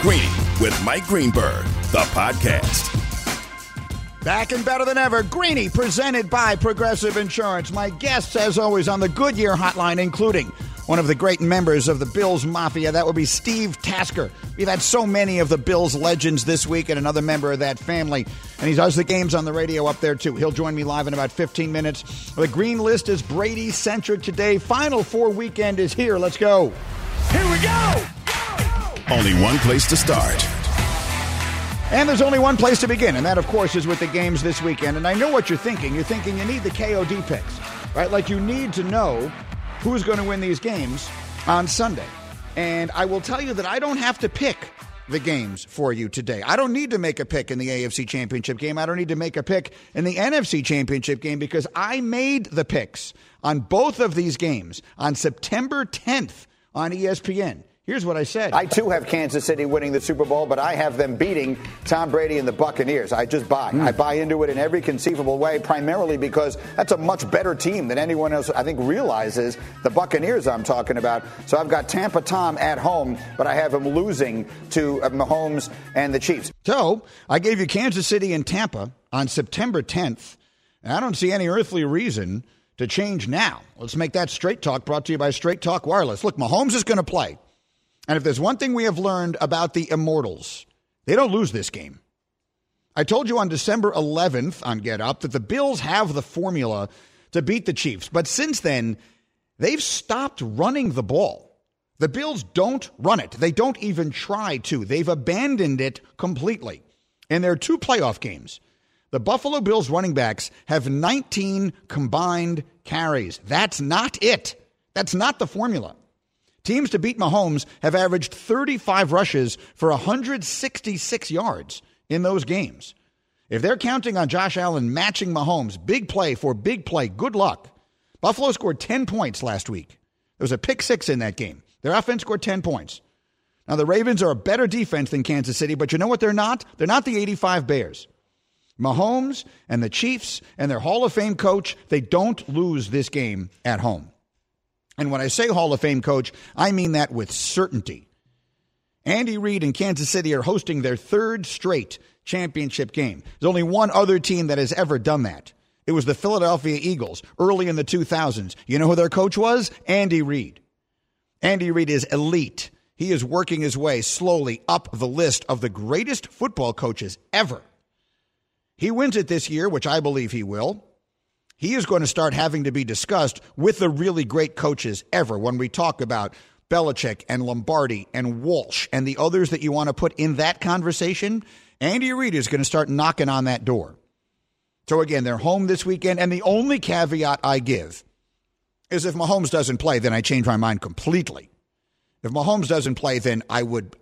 Greeny with Mike Greenberg, the podcast. Back and better than ever, Greeny, presented by Progressive Insurance. My guests, as always, on the Goodyear Hotline, including one of the great members of the Bills Mafia. That would be Steve Tasker. We've had so many of the Bills legends this week, and another member of that family. And he does the games on the radio up there, too. He'll join me live in about 15 minutes. The green list is Brady-centric today. Final Four weekend is here. Let's go. Here we go! Only one place to start. And there's only one place to begin, and that, of course, is with the games this weekend. And I know what you're thinking. You're thinking you need the KOD picks, right? Like you need to know who's going to win these games on Sunday. And I will tell you that I don't have to pick the games for you today. I don't need to make a pick in the AFC Championship game. I don't need to make a pick in the NFC Championship game because I made the picks on both of these games on September 10th on ESPN. Here's what I said. I, too, have Kansas City winning the Super Bowl, but I have them beating Tom Brady and the Buccaneers. I just buy. I buy into it in every conceivable way, primarily because that's a much better team than anyone else, I think, realizes, the Buccaneers I'm talking about. So I've got Tampa Tom at home, but I have him losing to Mahomes and the Chiefs. So I gave you Kansas City and Tampa on September 10th, and I don't see any earthly reason to change now. Let's make that Straight Talk, brought to you by Straight Talk Wireless. Look, Mahomes is going to play. And if there's one thing we have learned about the Immortals, they don't lose this game. I told you on December 11th on Get Up that the Bills have the formula to beat the Chiefs. But since then, they've stopped running the ball. The Bills don't run it. They don't even try to. They've abandoned it completely. In their two playoff games, the Buffalo Bills running backs have 19 combined carries. That's not it. That's not the formula. Teams to beat Mahomes have averaged 35 rushes for 166 yards in those games. If they're counting on Josh Allen matching Mahomes, big play for big play, good luck. Buffalo scored 10 points last week. There was a pick six in that game. Their offense scored 10 points. Now, the Ravens are a better defense than Kansas City, but you know what they're not? They're not the 85 Bears. Mahomes and the Chiefs and their Hall of Fame coach, they don't lose this game at home. And when I say Hall of Fame coach, I mean that with certainty. Andy Reid and Kansas City are hosting their third straight championship game. There's only one other team that has ever done that. It was the Philadelphia Eagles early in the 2000s. You know who their coach was? Andy Reid. Andy Reid is elite. He is working his way slowly up the list of the greatest football coaches ever. He wins it this year, which I believe he will. He is going to start having to be discussed with the really great coaches ever when we talk about Belichick and Lombardi and Walsh and the others that you want to put in that conversation. Andy Reid is going to start knocking on that door. So again, they're home this weekend, and the only caveat I give is if Mahomes doesn't play, then I change my mind completely. If Mahomes doesn't play, then I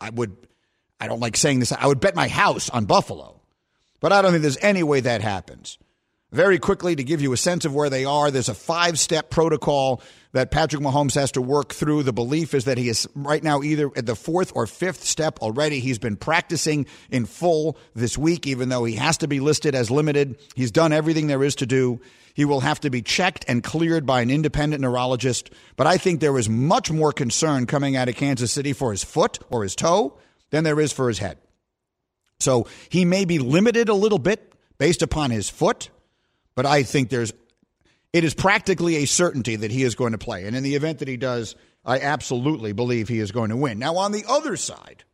don't like saying this, I would bet my house on Buffalo. But I don't think there's any way that happens. Very quickly, to give you a sense of where they are, there's a 5-step protocol that Patrick Mahomes has to work through. The belief is that he is right now either at the 4th or 5th step already. He's been practicing in full this week, even though he has to be listed as limited. He's done everything there is to do. He will have to be checked and cleared by an independent neurologist. But I think there is much more concern coming out of Kansas City for his foot or his toe than there is for his head. So he may be limited a little bit based upon his foot. But I think it is practically a certainty that he is going to play. And in the event that he does, I absolutely believe he is going to win. Now, on the other side,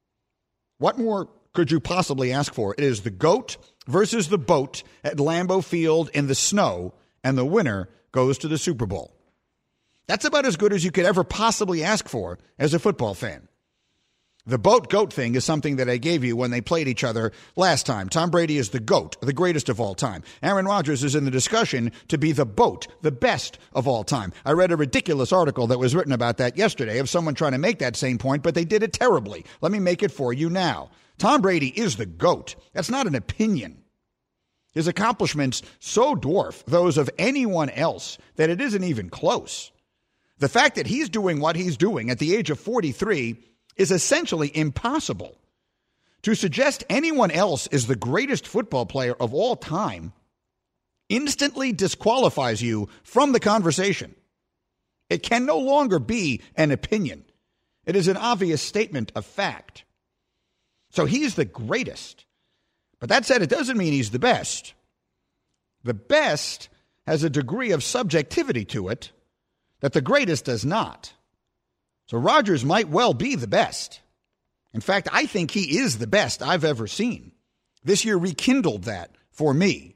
what more could you possibly ask for? It is the GOAT versus the BOAT at Lambeau Field in the snow, and the winner goes to the Super Bowl. That's about as good as you could ever possibly ask for as a football fan. The BOAT-GOAT thing is something that I gave you when they played each other last time. Tom Brady is the GOAT, the greatest of all time. Aaron Rodgers is in the discussion to be the BOAT, the best of all time. I read a ridiculous article that was written about that yesterday of someone trying to make that same point, but they did it terribly. Let me make it for you now. Tom Brady is the GOAT. That's not an opinion. His accomplishments so dwarf those of anyone else that it isn't even close. The fact that he's doing what he's doing at the age of 43 is essentially impossible. To suggest anyone else is the greatest football player of all time instantly disqualifies you from the conversation. It can no longer be an opinion. It is an obvious statement of fact. So he's the greatest. But that said, it doesn't mean he's the best. The best has a degree of subjectivity to it that the greatest does not. So Rodgers might well be the best. In fact, I think he is the best I've ever seen. This year rekindled that for me.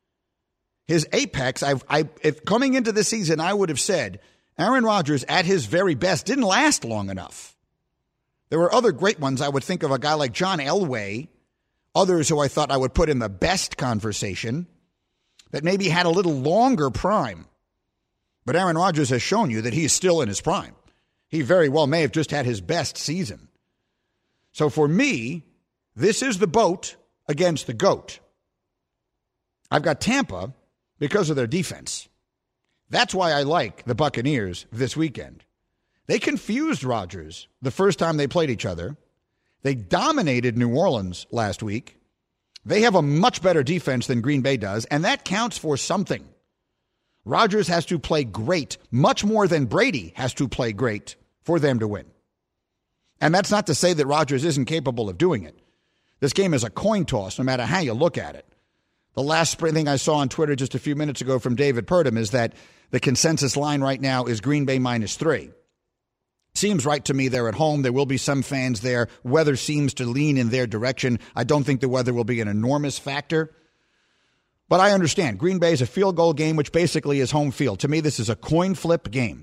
His apex, if coming into the season, I would have said Aaron Rodgers at his very best didn't last long enough. There were other great ones. I would think of a guy like John Elway, others who I thought I would put in the best conversation that maybe had a little longer prime. But Aaron Rodgers has shown you that he is still in his prime. He very well may have just had his best season. So for me, this is the boat against the GOAT. I've got Tampa because of their defense. That's why I like the Buccaneers this weekend. They confused Rodgers the first time they played each other. They dominated New Orleans last week. They have a much better defense than Green Bay does, and that counts for something. Rodgers has to play great, much more than Brady has to play great for them to win. And that's not to say that Rodgers isn't capable of doing it. This game is a coin toss, no matter how you look at it. The last thing I saw on Twitter just a few minutes ago from David Purdom is that the consensus line right now is Green Bay -3. Seems right to me. They're at home. There will be some fans there. Weather seems to lean in their direction. I don't think the weather will be an enormous factor. But I understand. Green Bay is a field goal game, which basically is home field. To me, this is a coin flip game.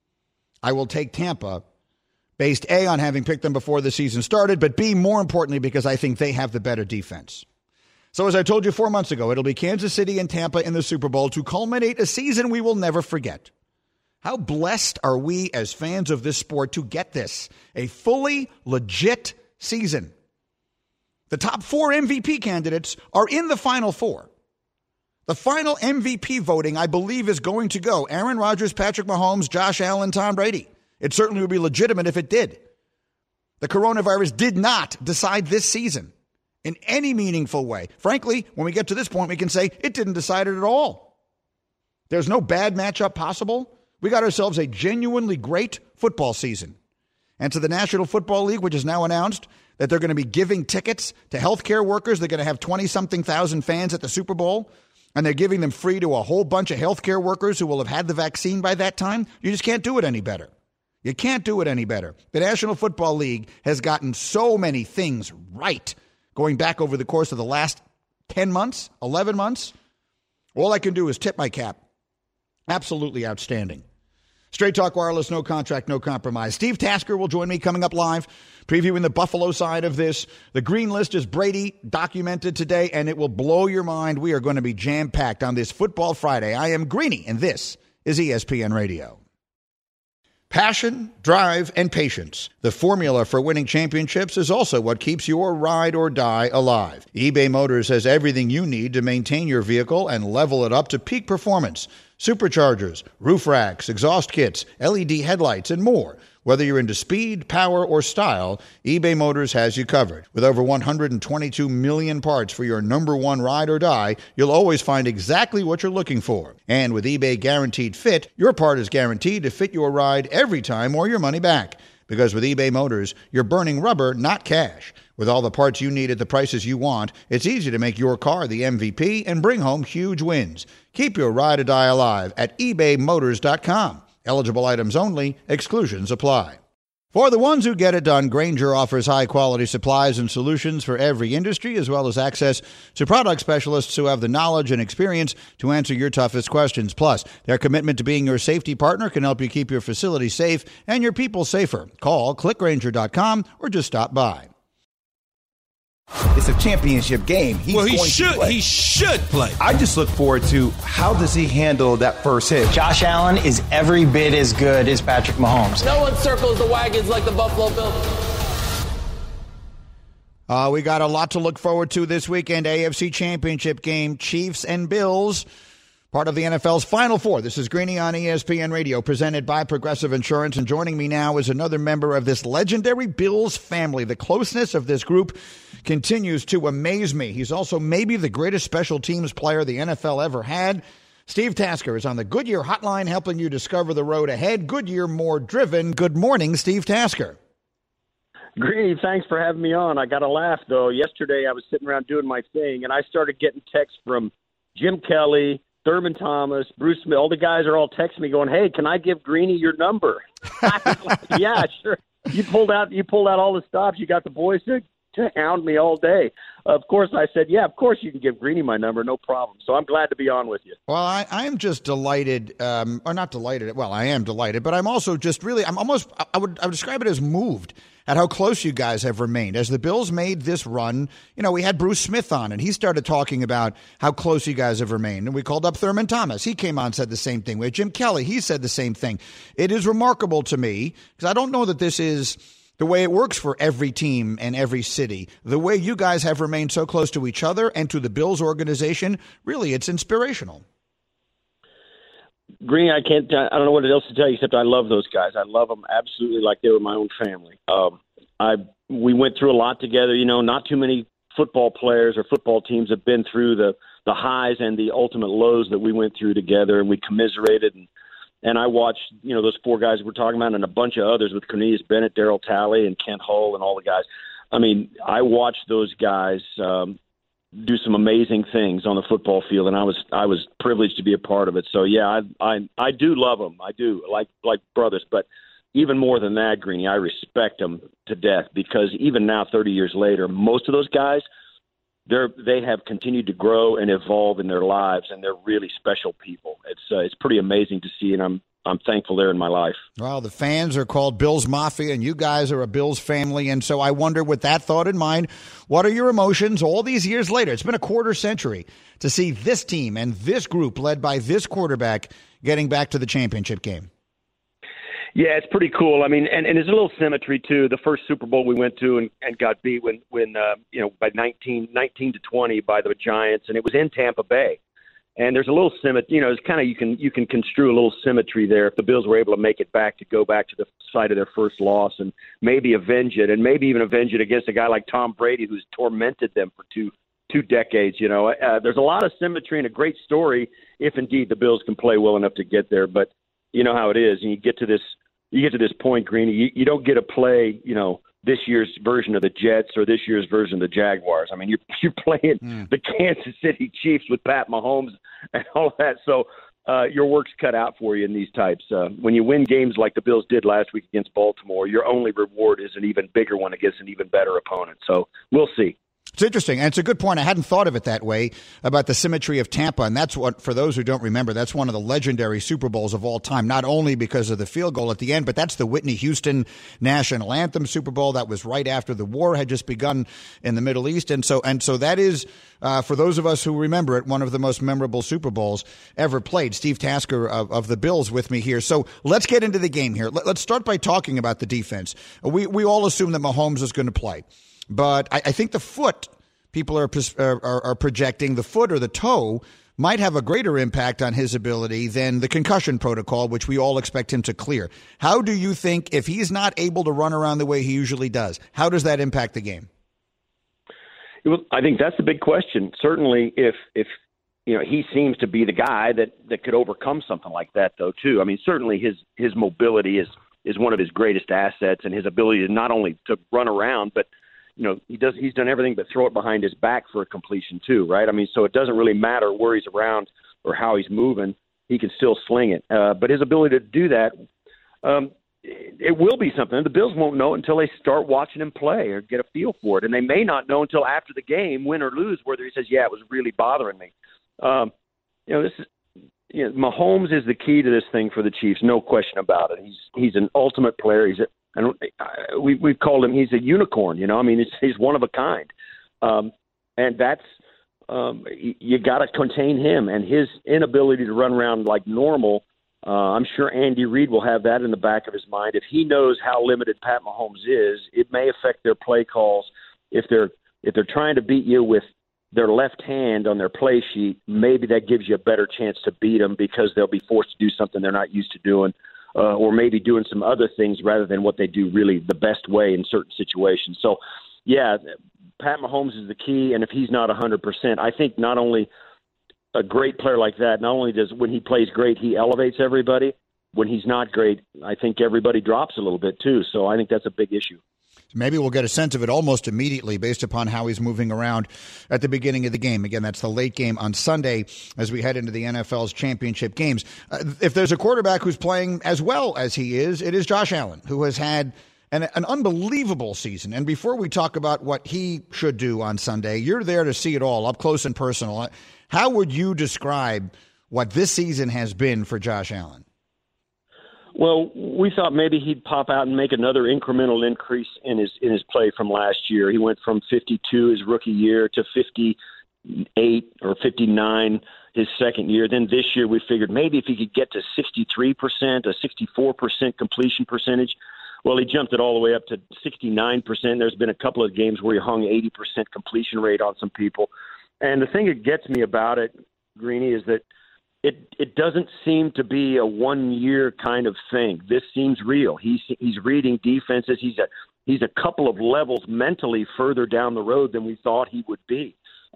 I will take Tampa based, A, on having picked them before the season started, but B, more importantly, because I think they have the better defense. So as I told you 4 months ago, it'll be Kansas City and Tampa in the Super Bowl to culminate a season we will never forget. How blessed are we as fans of this sport to get this, a fully legit season. The top 4 MVP candidates are in the Final Four. The final MVP voting, I believe, is going to go Aaron Rodgers, Patrick Mahomes, Josh Allen, Tom Brady. It certainly would be legitimate if it did. The coronavirus did not decide this season in any meaningful way. Frankly, when we get to this point, we can say it didn't decide it at all. There's no bad matchup possible. We got ourselves a genuinely great football season. And to the National Football League, which has now announced that they're going to be giving tickets to healthcare workers. They're going to have 20-something thousand fans at the Super Bowl, and they're giving them free to a whole bunch of healthcare workers who will have had the vaccine by that time. You just can't do it any better. You can't do it any better. The National Football League has gotten so many things right going back over the course of the last 10 months, 11 months. All I can do is tip my cap. Absolutely outstanding. Straight Talk Wireless, no contract, no compromise. Steve Tasker will join me coming up live, previewing the Buffalo side of this. The green list is Brady documented today, and it will blow your mind. We are going to be jam-packed on this Football Friday. I am Greeny, and this is ESPN Radio. Passion, drive, and patience. The formula for winning championships is also what keeps your ride or die alive. eBay Motors has everything you need to maintain your vehicle and level it up to peak performance. Superchargers, roof racks, exhaust kits, LED headlights, and more. Whether you're into speed, power, or style, eBay Motors has you covered. With over 122 million parts for your number one ride or die, you'll always find exactly what you're looking for. And with eBay Guaranteed Fit, your part is guaranteed to fit your ride every time or your money back. Because with eBay Motors, you're burning rubber, not cash. With all the parts you need at the prices you want, it's easy to make your car the MVP and bring home huge wins. Keep your ride or die alive at ebaymotors.com. Eligible items only. Exclusions apply. For the ones who get it done, Grainger offers high-quality supplies and solutions for every industry, as well as access to product specialists who have the knowledge and experience to answer your toughest questions. Plus, their commitment to being your safety partner can help you keep your facility safe and your people safer. Call, clickgrainger.com, or just stop by. It's a championship game. He should play. I just look forward to how does he handle that first hit. Josh Allen is every bit as good as Patrick Mahomes. No one circles the wagons like the Buffalo Bills. We got a lot to look forward to this weekend. AFC Championship game, Chiefs and Bills. Part of the NFL's Final Four. This is Greeny on ESPN Radio, presented by Progressive Insurance. And joining me now is another member of this legendary Bills family. The closeness of this group continues to amaze me. He's also maybe the greatest special teams player the NFL ever had. Steve Tasker is on the Goodyear Hotline, helping you discover the road ahead. Goodyear, more driven. Good morning, Steve Tasker. Greeny, thanks for having me on. I got a laugh, though. Yesterday I was sitting around doing my thing, and I started getting texts from Jim Kelly, Thurman Thomas, Bruce Smith. All the guys are all texting me going, hey, can I give Greeny your number? I was like, yeah, sure. You pulled out all the stops. You got the boys to hound me all day. Of course, I said, yeah, of course you can give Greeny my number, no problem. So I'm glad to be on with you. Well, I am just delighted, or not delighted. Well, I am delighted, but I'm also just really, I would describe it as moved at how close you guys have remained. As the Bills made this run, we had Bruce Smith on, and he started talking about how close you guys have remained. And we called up Thurman Thomas. He came on, said the same thing. We had Jim Kelly. He said the same thing. It is remarkable to me, because I don't know that this is the way it works for every team and every city. The way you guys have remained so close to each other and to the Bills organization, really, it's inspirational. Green, I don't know what else to tell you except I love those guys. I love them absolutely like they were my own family. We went through a lot together. Not too many football players or football teams have been through the highs and the ultimate lows that we went through together, and we commiserated. And I watched, those four guys we're talking about and a bunch of others with Cornelius Bennett, Darryl Talley, and Kent Hull and all the guys. I mean, I watched those guys do some amazing things on the football field, and I was privileged to be a part of it. So yeah, I do love them. I do like brothers, but even more than that, Greeny, I respect them to death, because even now, 30 years later, most of those guys, they have continued to grow and evolve in their lives, and they're really special people. It's pretty amazing to see, and I'm thankful they're in my life. Well, the fans are called Bills Mafia, and you guys are a Bills family. And so I wonder, with that thought in mind, what are your emotions all these years later? It's been a quarter century to see this team and this group led by this quarterback getting back to the championship game. Yeah, it's pretty cool. I mean, and there's a little symmetry too. The first Super Bowl we went to and got beat when by 19-20 by the Giants, and it was in Tampa Bay. And there's a little symmetry, it's kind of, you can construe a little symmetry there if the Bills were able to make it back, to go back to the site of their first loss and maybe avenge it, and maybe even avenge it against a guy like Tom Brady, who's tormented them for two decades. There's a lot of symmetry and a great story if indeed the Bills can play well enough to get there. But you know how it is, and you get to this point, Greeny, you don't get to play, this year's version of the Jets or this year's version of the Jaguars. I mean, you're playing the Kansas City Chiefs with Pat Mahomes and all of that. So your work's cut out for you in these types. When you win games like the Bills did last week against Baltimore, your only reward is an even bigger one against an even better opponent. So we'll see. It's interesting, and it's a good point. I hadn't thought of it that way, about the symmetry of Tampa, and that's what, for those who don't remember, that's one of the legendary Super Bowls of all time, not only because of the field goal at the end, but that's the Whitney Houston National Anthem Super Bowl. That was right after the war had just begun in the Middle East, and so that is, for those of us who remember it, one of the most memorable Super Bowls ever played. Steve Tasker of the Bills with me here. So let's get into the game here. Let's start by talking about the defense. We all assume that Mahomes is going to play. But I think the foot, people are projecting, the foot or the toe might have a greater impact on his ability than the concussion protocol, which we all expect him to clear. How do you think, if he's not able to run around the way he usually does, how does that impact the game? I think that's the big question. Certainly, if he seems to be the guy that could overcome something like that, though, too. I mean, certainly his mobility is one of his greatest assets, and his ability to not only to run around, but he's done everything but throw it behind his back for a completion too, right? I mean, so it doesn't really matter where he's around or how he's moving. He can still sling it. But his ability to do that, it will be something. The Bills won't know until they start watching him play or get a feel for it. And they may not know until after the game, win or lose, whether he says, yeah, it was really bothering me. Mahomes is the key to this thing for the Chiefs, no question about it. He's an ultimate player. We've called him, he's a unicorn, he's one of a kind. And that's, you got to contain him and his inability to run around like normal. I'm sure Andy Reid will have that in the back of his mind. If he knows how limited Pat Mahomes is, it may affect their play calls. If they're trying to beat you with their left hand on their play sheet, maybe that gives you a better chance to beat them, because they'll be forced to do something they're not used to doing. Or maybe doing some other things rather than what they do really the best way in certain situations. So, yeah, Pat Mahomes is the key, and if he's not 100%, I think not only a great player like that, not only does when he plays great, he elevates everybody, when he's not great, I think everybody drops a little bit too. So I think that's a big issue. Maybe we'll get a sense of it almost immediately based upon how he's moving around at the beginning of the game. Again, that's the late game on Sunday as we head into the NFL's championship games. If there's a quarterback who's playing as well as he is, it is Josh Allen, who has had an unbelievable season. And before we talk about what he should do on Sunday, you're there to see it all up close and personal. How would you describe what this season has been for Josh Allen? Well, we thought maybe he'd pop out and make another incremental increase in his play from last year. He went from 52 his rookie year to 58 or 59 his second year. Then this year we figured maybe if he could get to 63%, a 64% completion percentage. Well, he jumped it all the way up to 69%. There's been a couple of games where he hung 80% completion rate on some people. And the thing that gets me about it, Greeny, is that it doesn't seem to be a 1 year kind of thing. This seems real. He's reading defenses. He's a couple of levels mentally further down the road than we thought he would be.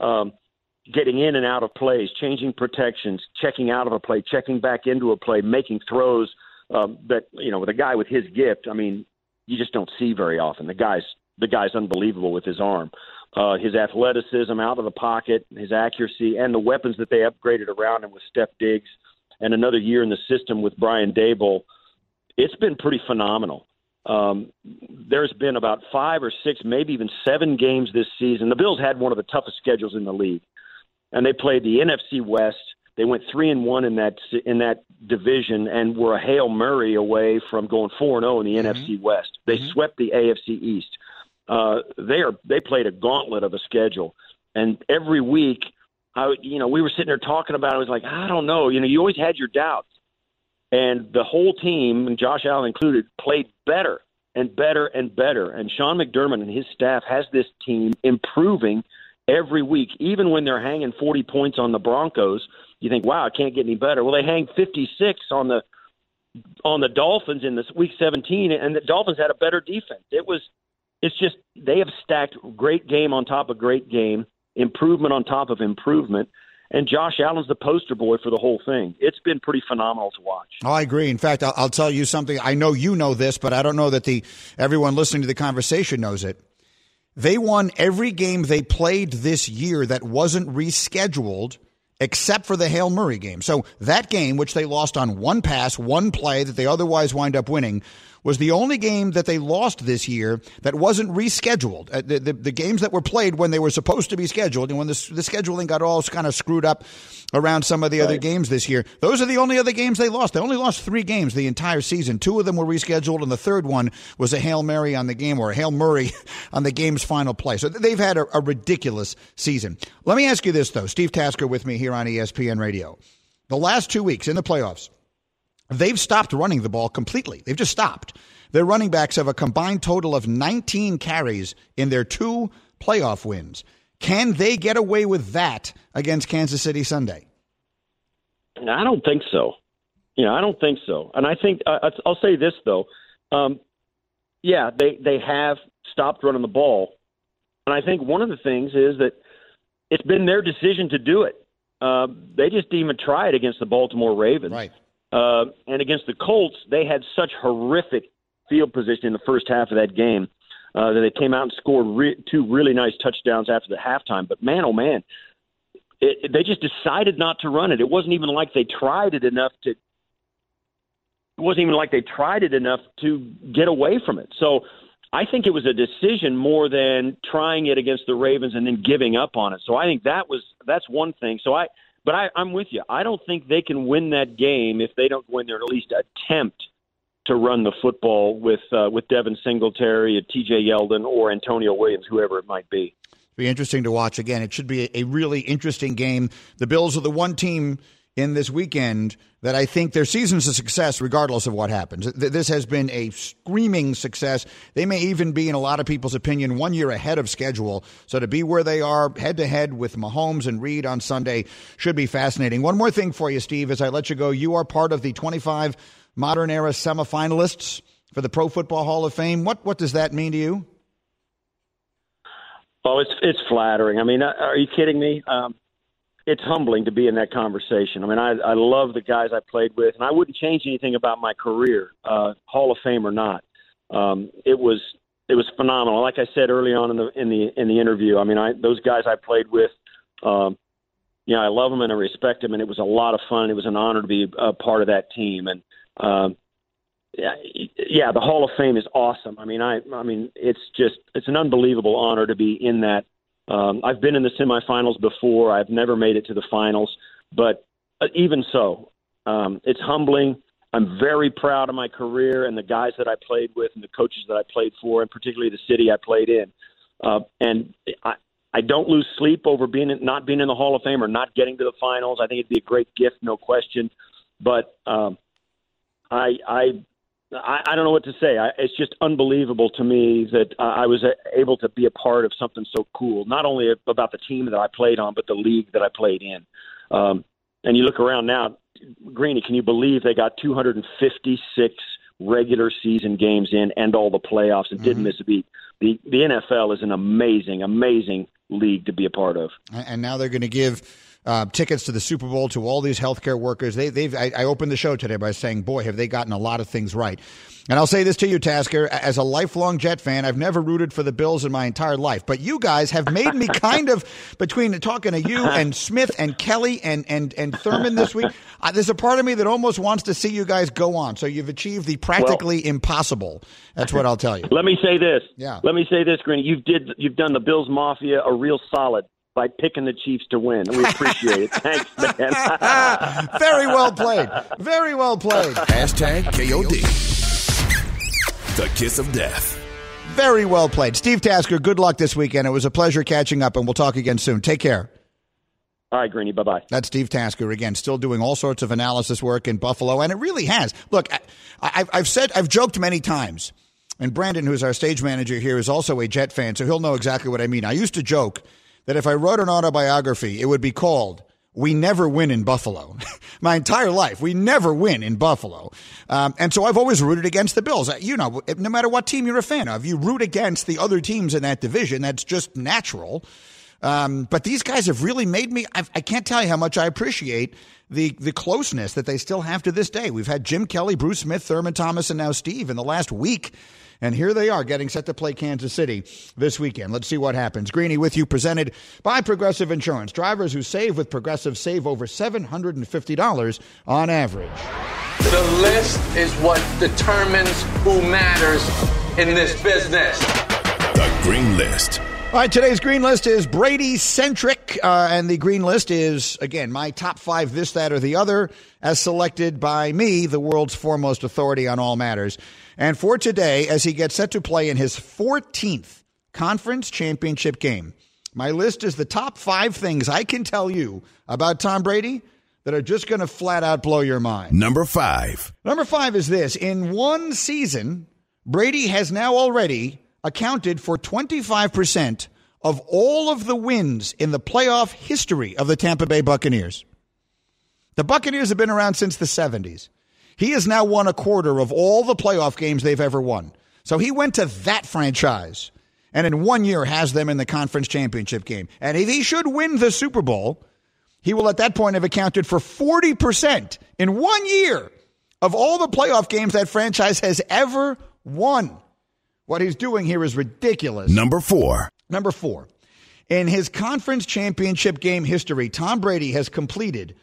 Getting in and out of plays, changing protections, checking out of a play, checking back into a play, making throws that, with a guy with his gift, I mean, you just don't see very often. The guy's unbelievable with his arm. His athleticism out of the pocket, his accuracy, and the weapons that they upgraded around him with Steph Diggs and another year in the system with Brian Daboll, it's been pretty phenomenal. There's been about 5 or 6, maybe even 7 games this season. The Bills had one of the toughest schedules in the league, and they played the NFC West. They went 3-1 in that division and were a Hail Mary away from going 4-0 in the NFC West. They swept the AFC East. They played a gauntlet of a schedule, and every week, we were sitting there talking about it. I was like, I don't know. You always had your doubts, and the whole team, and Josh Allen included, played better and better and better. And Sean McDermott and his staff has this team improving every week, even when they're hanging 40 points on the Broncos. You think, wow, it can't get any better. Well, they hang 56 on the Dolphins in this week 17, and the Dolphins had a better defense. It's just they have stacked great game on top of great game, improvement on top of improvement, and Josh Allen's the poster boy for the whole thing. It's been pretty phenomenal to watch. Oh, I agree. In fact, I'll tell you something. I know you know this, but I don't know that everyone listening to the conversation knows it. They won every game they played this year that wasn't rescheduled except for the Hail Murray game. So that game, which they lost on one pass, one play that they otherwise wind up winning, was the only game that they lost this year that wasn't rescheduled. The games that were played when they were supposed to be scheduled, and when the scheduling got all kind of screwed up around some of the other games this year, those are the only other games they lost. They only lost 3 games the entire season. 2 of them were rescheduled, and the third one was a Hail Mary on the game, or a Hail Murray on the game's final play. So they've had a ridiculous season. Let me ask you this, though. Steve Tasker with me here on ESPN Radio. The last 2 weeks in the playoffs, they've stopped running the ball completely. They've just stopped. Their running backs have a combined total of 19 carries in their 2 playoff wins. Can they get away with that against Kansas City Sunday? I don't think so. I don't think so. And I think I'll say this, though. They have stopped running the ball. And I think one of the things is that it's been their decision to do it. They just didn't even try it against the Baltimore Ravens. Right. And against the Colts, they had such horrific field position in the first half of that game that they came out and scored 2 really nice touchdowns after the halftime. But, man, oh, man, they just decided not to run it. It wasn't even like they tried it enough to – it wasn't even like they tried it enough to get away from it. So I think it was a decision more than trying it against the Ravens and then giving up on it. So I think that's one thing. But I'm with you. I don't think they can win that game if they don't win there, at least attempt to run the football with Devin Singletary, T.J. Yeldon, or Antonio Williams, whoever it might be. It'll be interesting to watch. Again, it should be a really interesting game. The Bills are the one team in this weekend that I think their season's a success regardless of what happens. This has been a screaming success. They may even be, in a lot of people's opinion, 1 year ahead of schedule. So to be where they are head-to-head with Mahomes and Reed on Sunday should be fascinating. One more thing for you, Steve, as I let you go. You are part of the 25 modern era semifinalists for the Pro Football Hall of Fame. What does that mean to you? Oh, it's flattering. I mean, are you kidding me? it's humbling to be in that conversation. I mean, I love the guys I played with, and I wouldn't change anything about my career, Hall of Fame or not. It was phenomenal. Like I said early on in the interview, I mean, those guys I played with, I love them and I respect them, and it was a lot of fun. It was an honor to be a part of that team, and the Hall of Fame is awesome. I mean, it's an unbelievable honor to be in that. I've been in the semifinals before. I've never made it to the finals, but even so, it's humbling. I'm very proud of my career and the guys that I played with and the coaches that I played for, and particularly the city I played in. And I don't lose sleep over not being in the Hall of Fame or not getting to the finals. I think it'd be a great gift, no question. But I don't know what to say. It's just unbelievable to me that I was able to be a part of something so cool, not only about the team that I played on, but the league that I played in. And you look around now, Greeny, can you believe they got 256 regular season games in and all the playoffs and didn't miss a beat? The NFL is an amazing, amazing league to be a part of. And now they're going to give tickets to the Super Bowl to all these healthcare workers. I opened the show today by saying, boy, have they gotten a lot of things right. And I'll say this to you, Tasker, as a lifelong Jet fan, I've never rooted for the Bills in my entire life. But you guys have made me kind of, between talking to you and Smith and Kelly and Thurman this week, there's a part of me that almost wants to see you guys go on. So you've achieved the practically impossible. That's what I'll tell you. Let me say this. Yeah. Let me say this, Greeny. You've done the Bills Mafia a real solid by picking the Chiefs to win. We appreciate it. Thanks, man. Very well played. Very well played. Hashtag KOD. The kiss of death. Very well played. Steve Tasker, good luck this weekend. It was a pleasure catching up, and we'll talk again soon. Take care. All right, Greeny. Bye-bye. That's Steve Tasker, again, still doing all sorts of analysis work in Buffalo, and it really has. Look, I've joked many times, and Brandon, who's our stage manager here, is also a Jet fan, so he'll know exactly what I mean. I used to joke that if I wrote an autobiography, it would be called "We Never Win in Buffalo." My entire life, we never win in Buffalo. And so I've always rooted against the Bills. You know, no matter what team you're a fan of, you root against the other teams in that division. That's just natural. But these guys have really made me, I can't tell you how much I appreciate the closeness that they still have to this day. We've had Jim Kelly, Bruce Smith, Thurman Thomas, and now Steve in the last week. And here they are getting set to play Kansas City this weekend. Let's see what happens. Greeny with you, presented by Progressive Insurance. Drivers who save with Progressive save over $750 on average. The list is what determines who matters in this business. The Green List. All right, today's Green List is Brady-centric, and the Green List is, again, my top 5 this, that, or the other, as selected by me, the world's foremost authority on all matters. And for today, as he gets set to play in his 14th conference championship game, my list is the top 5 things I can tell you about Tom Brady that are just going to flat out blow your mind. Number 5. Number 5 is this. In one season, Brady has now already accounted for 25% of all of the wins in the playoff history of the Tampa Bay Buccaneers. The Buccaneers have been around since the 70s. He has now won a quarter of all the playoff games they've ever won. So he went to that franchise and in 1 year has them in the conference championship game. And if he should win the Super Bowl, he will at that point have accounted for 40% in 1 year of all the playoff games that franchise has ever won. What he's doing here is ridiculous. Number 4. Number 4. In his conference championship game history, Tom Brady has completed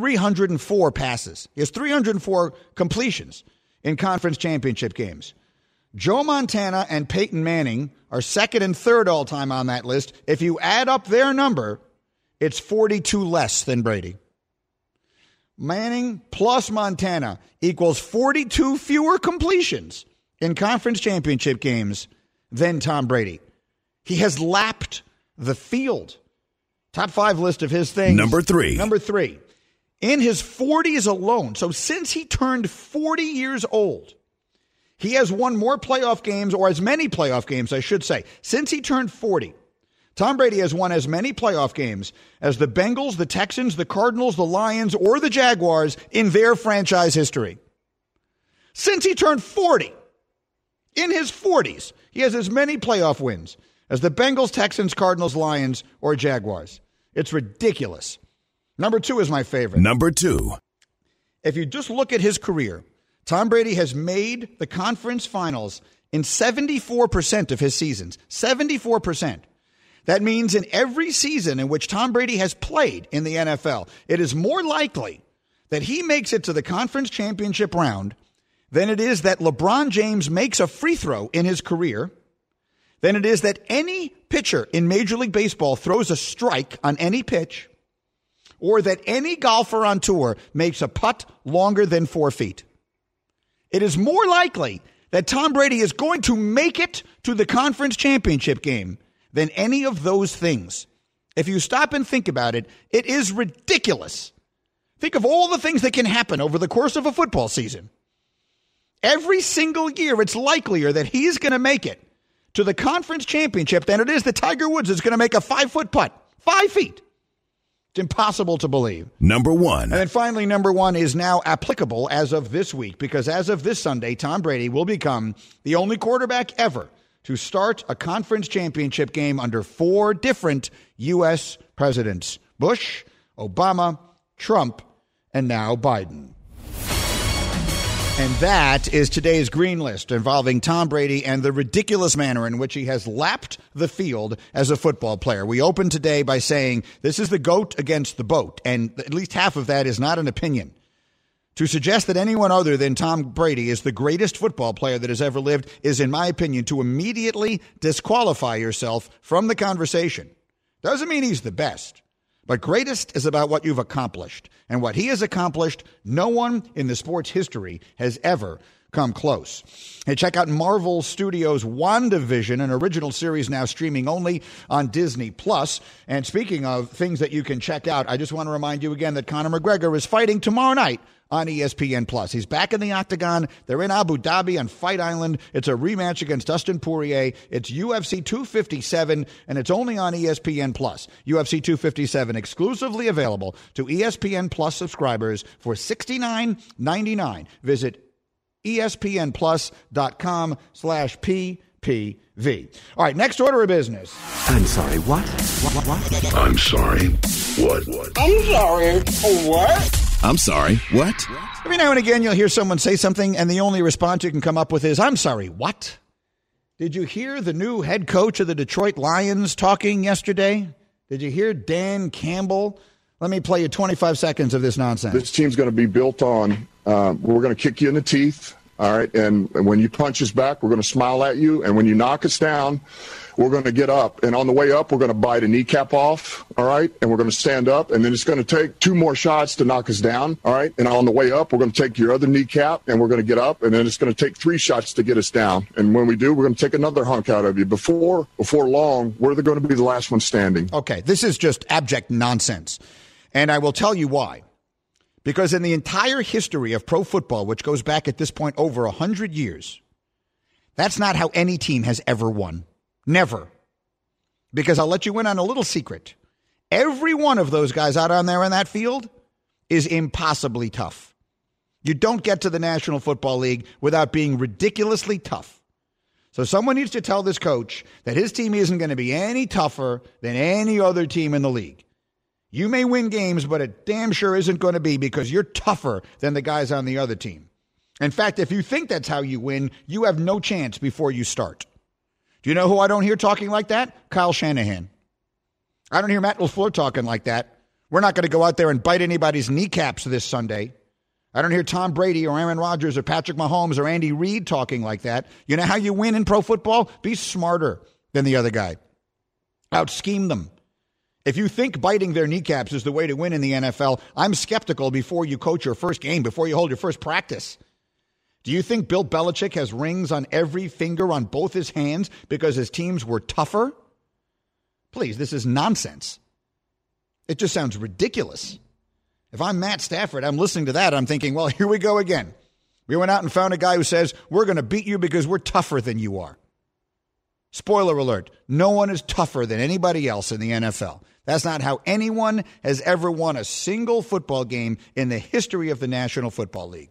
304 passes. He has 304 completions in conference championship games. Joe Montana and Peyton Manning are second and third all-time on that list. If you add up their number, it's 42 less than Brady. Manning plus Montana equals 42 fewer completions in conference championship games than Tom Brady. He has lapped the field. Top 5 list of his things. Number 3. Number 3. In his 40s alone, so since he turned 40 years old, he has won more playoff games, or as many playoff games, I should say. Since he turned 40, Tom Brady has won as many playoff games as the Bengals, the Texans, the Cardinals, the Lions, or the Jaguars in their franchise history. Since he turned 40, in his 40s, he has as many playoff wins as the Bengals, Texans, Cardinals, Lions, or Jaguars. It's ridiculous. Number 2 is my favorite. Number 2. If you just look at his career, Tom Brady has made the conference finals in 74% of his seasons. 74%. That means in every season in which Tom Brady has played in the NFL, it is more likely that he makes it to the conference championship round than it is that LeBron James makes a free throw in his career, than it is that any pitcher in Major League Baseball throws a strike on any pitch, or that any golfer on tour makes a putt longer than 4 feet. It is more likely that Tom Brady is going to make it to the conference championship game than any of those things. If you stop and think about it, it is ridiculous. Think of all the things that can happen over the course of a football season. Every single year, it's likelier that he's going to make it to the conference championship than it is that Tiger Woods is going to make a 5-foot putt. 5 feet. It's impossible to believe. Number 1. And then finally, number 1 is now applicable as of this week, because as of this Sunday, Tom Brady will become the only quarterback ever to start a conference championship game under 4 different U.S. presidents: Bush, Obama, Trump, and now Biden. And that is today's green list involving Tom Brady and the ridiculous manner in which he has lapped the field as a football player. We opened today by saying this is the goat against the boat, and at least half of that is not an opinion. To suggest that anyone other than Tom Brady is the greatest football player that has ever lived is, in my opinion, to immediately disqualify yourself from the conversation. Doesn't mean he's the best, but greatest is about what you've accomplished. And what he has accomplished, no one in the sport's history has ever come close. Hey, check out Marvel Studios' WandaVision, an original series now streaming only on Disney+. And speaking of things that you can check out, I just want to remind you again that Conor McGregor is fighting tomorrow night on ESPN+. He's back in the octagon. They're in Abu Dhabi on Fight Island. It's a rematch against Dustin Poirier. It's UFC 257, and it's only on ESPN+. UFC 257 exclusively available to ESPN Plus subscribers for $69.99. Visit ESPNplus.com/PPV. All right, next order of business. I'm sorry, what? What? I'm sorry, what? I'm sorry, what? I'm sorry, what? Every now and again, you'll hear someone say something, and the only response you can come up with is, I'm sorry, what? Did you hear the new head coach of the Detroit Lions talking yesterday? Did you hear Dan Campbell? Let me play you 25 seconds of this nonsense. This team's going to be built on, we're going to kick you in the teeth, all right? And when you punch us back, we're going to smile at you. And when you knock us down, we're going to get up. And on the way up, we're going to bite a kneecap off, all right? And we're going to stand up. And then it's going to take 2 more shots to knock us down, all right? And on the way up, we're going to take your other kneecap, and we're going to get up. And then it's going to take 3 shots to get us down. And when we do, we're going to take another hunk out of you. Before long, we're going to be the last one standing. Okay, this is just abject nonsense. And I will tell you why. Because in the entire history of pro football, which goes back at this point over 100 years, that's not how any team has ever won. Never. Because I'll let you in on a little secret. Every one of those guys out on there in that field is impossibly tough. You don't get to the National Football League without being ridiculously tough. So someone needs to tell this coach that his team isn't going to be any tougher than any other team in the league. You may win games, but it damn sure isn't going to be because you're tougher than the guys on the other team. In fact, if you think that's how you win, you have no chance before you start. Do you know who I don't hear talking like that? Kyle Shanahan. I don't hear Matt LaFleur talking like that. We're not going to go out there and bite anybody's kneecaps this Sunday. I don't hear Tom Brady or Aaron Rodgers or Patrick Mahomes or Andy Reid talking like that. You know how you win in pro football? Be smarter than the other guy. Out-scheme them. If you think biting their kneecaps is the way to win in the NFL, I'm skeptical before you coach your first game, before you hold your first practice. Do you think Bill Belichick has rings on every finger on both his hands because his teams were tougher? Please, this is nonsense. It just sounds ridiculous. If I'm Matt Stafford, I'm listening to that, I'm thinking, well, here we go again. We went out and found a guy who says, we're going to beat you because we're tougher than you are. Spoiler alert, no one is tougher than anybody else in the NFL. That's not how anyone has ever won a single football game in the history of the National Football League.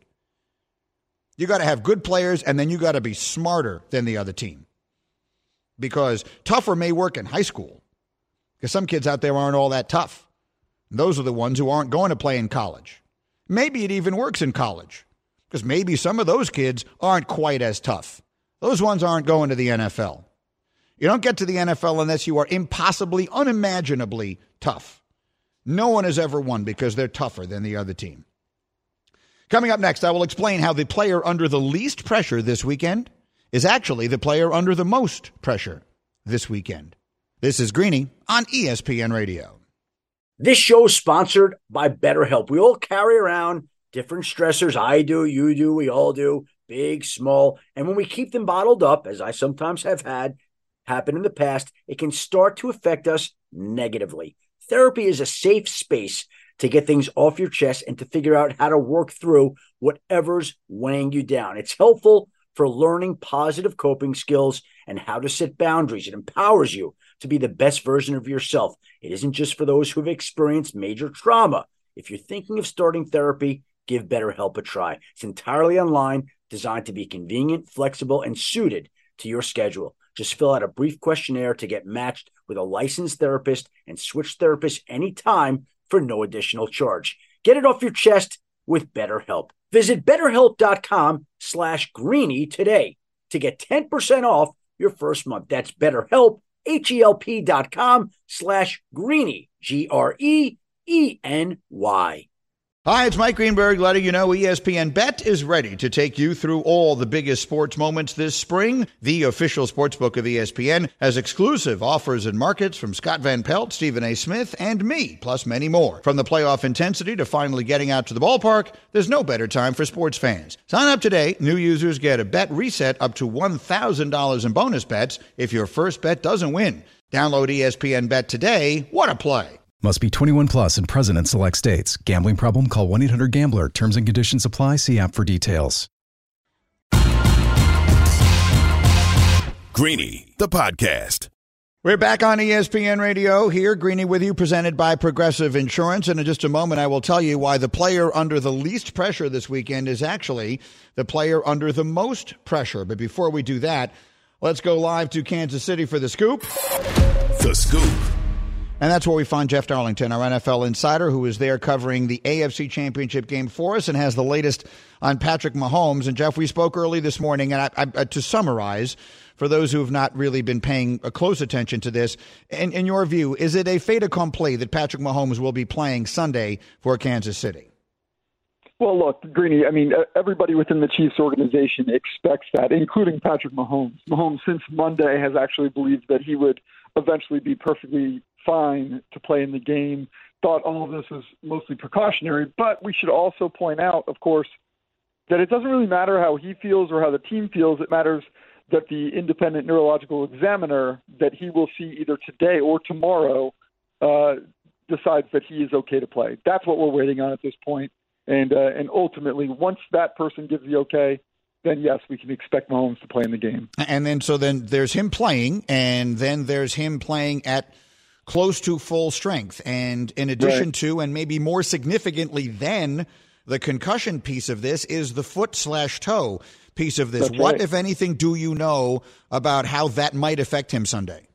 You got to have good players, and then you got to be smarter than the other team. Because tougher may work in high school, because some kids out there aren't all that tough. Those are the ones who aren't going to play in college. Maybe it even works in college, because maybe some of those kids aren't quite as tough. Those ones aren't going to the NFL. You don't get to the NFL unless you are impossibly, unimaginably tough. No one has ever won because they're tougher than the other team. Coming up next, I will explain how the player under the least pressure this weekend is actually the player under the most pressure this weekend. This is Greeny on ESPN Radio. This show is sponsored by BetterHelp. We all carry around different stressors. I do, you do, we all do, big, small. And when we keep them bottled up, as I sometimes have had happen in the past, it can start to affect us negatively. Therapy is a safe space to get things off your chest and to figure out how to work through whatever's weighing you down. It's helpful for learning positive coping skills and how to set boundaries. It empowers you to be the best version of yourself. It isn't just for those who have experienced major trauma. If you're thinking of starting therapy, give BetterHelp a try. It's entirely online, designed to be convenient, flexible, and suited to your schedule. Just fill out a brief questionnaire to get matched with a licensed therapist and switch therapists anytime for no additional charge. Get it off your chest with BetterHelp. Visit BetterHelp.com/Greeny today to get 10% off your first month. That's BetterHelp, HELP.com/Greeny, GREENY. Hi, it's Mike Greenberg letting you know ESPN Bet is ready to take you through all the biggest sports moments this spring. The official sportsbook of ESPN has exclusive offers and markets from Scott Van Pelt, Stephen A. Smith, and me, plus many more. From the playoff intensity to finally getting out to the ballpark, there's no better time for sports fans. Sign up today. New users get a bet reset up to $1,000 in bonus bets if your first bet doesn't win. Download ESPN Bet today. What a play. Must be 21 plus and present in select states. Gambling problem? Call 1-800-GAMBLER. Terms and conditions apply. See app for details. Greeny, the podcast. We're back on ESPN Radio here. Greeny with you, presented by Progressive Insurance. And in just a moment, I will tell you why the player under the least pressure this weekend is actually the player under the most pressure. But before we do that, let's go live to Kansas City for The Scoop. The Scoop. And that's where we find Jeff Darlington, our NFL insider, who is there covering the AFC Championship game for us and has the latest on Patrick Mahomes. And, Jeff, we spoke early this morning, and to summarize, for those who have not really been paying a close attention to this, in your view, is it a fait accompli that Patrick Mahomes will be playing Sunday for Kansas City? Well, look, Greeny, I mean, everybody within the Chiefs organization expects that, including Patrick Mahomes. Mahomes, since Monday, has actually believed that he would eventually be perfectly fine to play in the game, thought all of this was mostly precautionary. But we should also point out, of course, that it doesn't really matter how he feels or how the team feels. It matters that the independent neurological examiner that he will see either today or tomorrow decides that he is okay to play. That's what we're waiting on at this point. And ultimately, once that person gives the okay, then yes, we can expect Mahomes to play in the game. And then there's him playing, and then there's him playing at close to full strength. And in addition to, and maybe more significantly than the concussion piece of this, is the foot/toe piece of this. That's what, right. if anything, do you know about how that might affect him Sunday?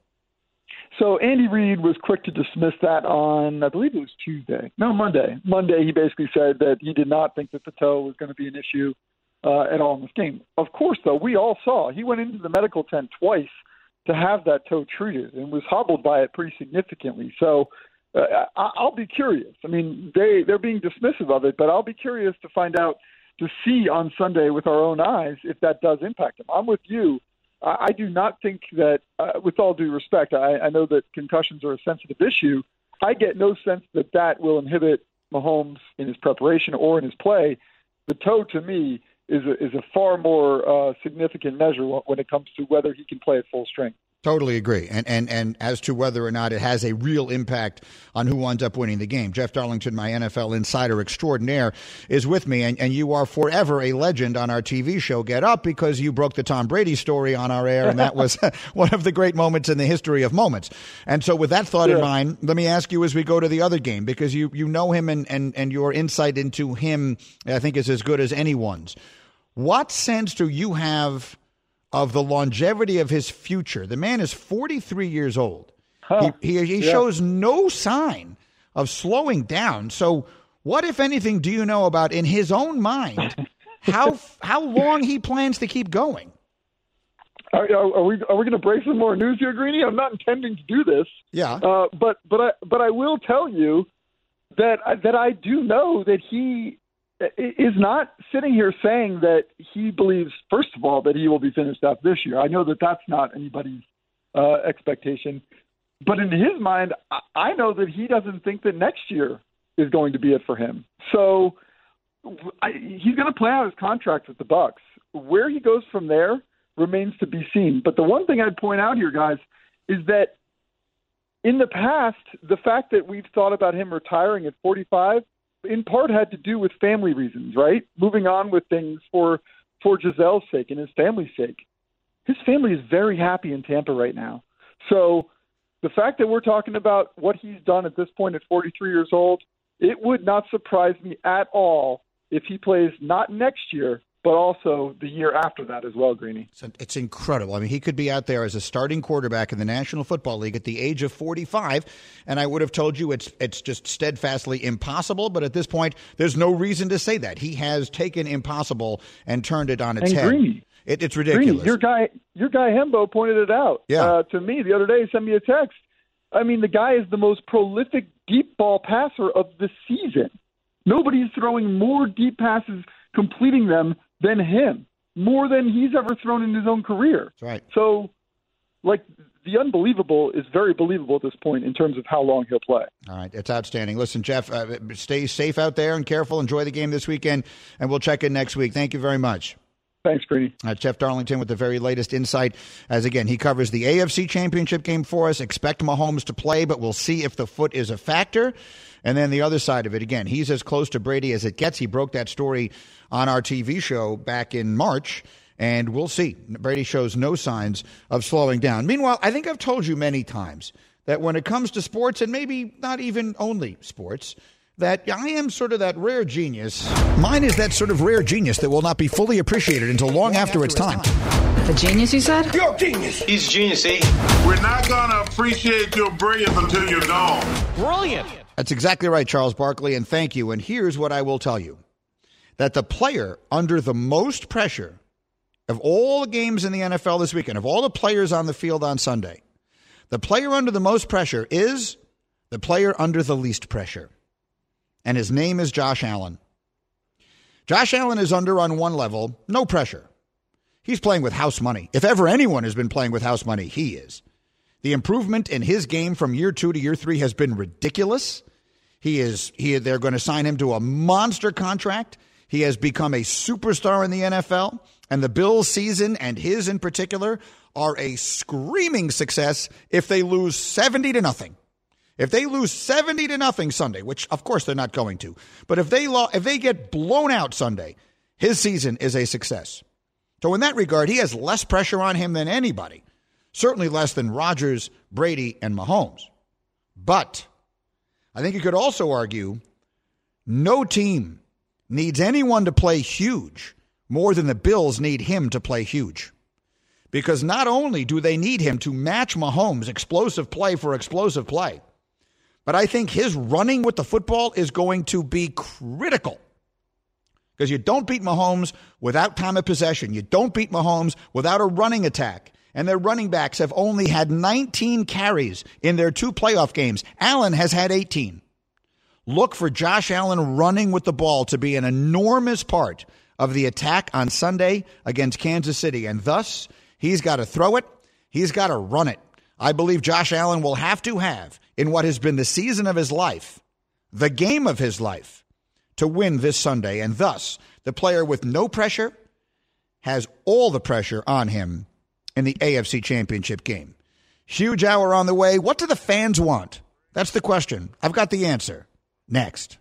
So Andy Reid was quick to dismiss that on, I believe it was Monday. Monday, he basically said that he did not think that the toe was going to be an issue at all in this game. Of course, though, we all saw he went into the medical tent twice to have that toe treated and was hobbled by it pretty significantly. So I'll be curious. I mean, they're being dismissive of it, but I'll be curious to find out, to see on Sunday with our own eyes if that does impact him. I'm with you. I do not think that, with all due respect, I know that concussions are a sensitive issue. I get no sense that that will inhibit Mahomes in his preparation or in his play. The toe, to me, is a far more significant measure when it comes to whether he can play at full strength. Totally agree. And as to whether or not it has a real impact on who winds up winning the game. Jeff Darlington, my NFL insider extraordinaire, is with me. And you are forever a legend on our TV show, Get Up, because you broke the Tom Brady story on our air. And that was one of the great moments in the history of moments. And so with that thought in mind, let me ask you as we go to the other game, because you know him and your insight into him, I think, is as good as anyone's. What sense do you have of the longevity of his future? The man is 43 years old. He shows no sign of slowing down. So what, if anything, do you know about, in his own mind, how long he plans to keep going? Are we going to break some more news here, Greeny? I'm not intending to do this. Yeah. But I will tell you that I do know that he is not sitting here saying that he believes, first of all, that he will be finished out this year. I know that that's not anybody's expectation. But in his mind, I know that he doesn't think that next year is going to be it for him. So he's going to play out his contract with the Bucs. Where he goes from there remains to be seen. But the one thing I'd point out here, guys, is that in the past, the fact that we've thought about him retiring at 45 in part had to do with family reasons, right? Moving on with things for Gisele's sake and his family's sake. His family is very happy in Tampa right now. So the fact that we're talking about what he's done at this point at 43 years old, it would not surprise me at all if he plays not next year, but also the year after that as well, Greeny. It's incredible. I mean, he could be out there as a starting quarterback in the National Football League at the age of 45, and I would have told you it's just steadfastly impossible, but at this point, there's no reason to say that. He has taken impossible and turned it on its head. Greeny, it's ridiculous. Greeny, your guy Hembo pointed it out to me the other day. He sent me a text. I mean, the guy is the most prolific deep ball passer of the season. Nobody's throwing more deep passes, completing them, than him, more than he's ever thrown in his own career. That's right. So, the unbelievable is very believable at this point in terms of how long he'll play. All right, it's outstanding. Listen, Jeff, stay safe out there and careful. Enjoy the game this weekend, and we'll check in next week. Thank you very much. Thanks, Greeny. Jeff Darlington with the very latest insight, as again, he covers the AFC Championship game for us. Expect Mahomes to play, but we'll see if the foot is a factor. And then the other side of it, again, he's as close to Brady as it gets. He broke that story on our TV show back in March, and we'll see. Brady shows no signs of slowing down. Meanwhile, I think I've told you many times that when it comes to sports, and maybe not even only sports, that I am sort of that rare genius. Mine is that sort of rare genius that will not be fully appreciated until long after its time. A genius, you said? You're a genius. He's a genius, eh? We're not going to appreciate your brilliance until you're gone. Brilliant. That's exactly right, Charles Barkley, and thank you. And here's what I will tell you. That the player under the most pressure of all the games in the NFL this weekend, of all the players on the field on Sunday, the player under the most pressure is the player under the least pressure. And his name is Josh Allen. Josh Allen is under, on one level, no pressure. He's playing with house money. If ever anyone has been playing with house money, he is. The improvement in his game from year 2 to year 3 has been ridiculous. They're going to sign him to a monster contract. He has become a superstar in the NFL, and the Bills' season, and his in particular, are a screaming success if they lose 70-0. If they lose 70-0 Sunday, which of course they're not going to, but if they get blown out Sunday, his season is a success. So in that regard, he has less pressure on him than anybody, certainly less than Rodgers, Brady, and Mahomes. But I think you could also argue no team needs anyone to play huge more than the Bills need him to play huge. Because not only do they need him to match Mahomes' explosive play for explosive play, but I think his running with the football is going to be critical. Because you don't beat Mahomes without time of possession. You don't beat Mahomes without a running attack. And their running backs have only had 19 carries in their 2 playoff games. Allen has had 18. Look for Josh Allen running with the ball to be an enormous part of the attack on Sunday against Kansas City. And thus, he's got to throw it. He's got to run it. I believe Josh Allen will have to have, in what has been the season of his life, the game of his life, to win this Sunday. And thus, the player with no pressure has all the pressure on him in the AFC Championship game. Huge hour on the way. What do the fans want? That's the question. I've got the answer. Next.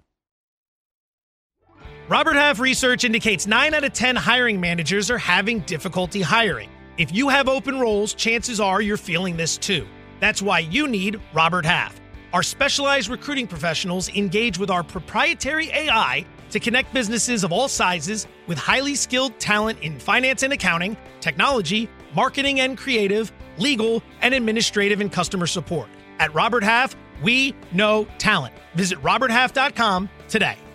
Robert Half research indicates 9 out of 10 hiring managers are having difficulty hiring. If you have open roles, chances are you're feeling this too. That's why you need Robert Half. Our specialized recruiting professionals engage with our proprietary AI to connect businesses of all sizes with highly skilled talent in finance and accounting, technology, marketing and creative, legal, and administrative and customer support. At Robert Half, We know talent. Visit roberthalf.com today.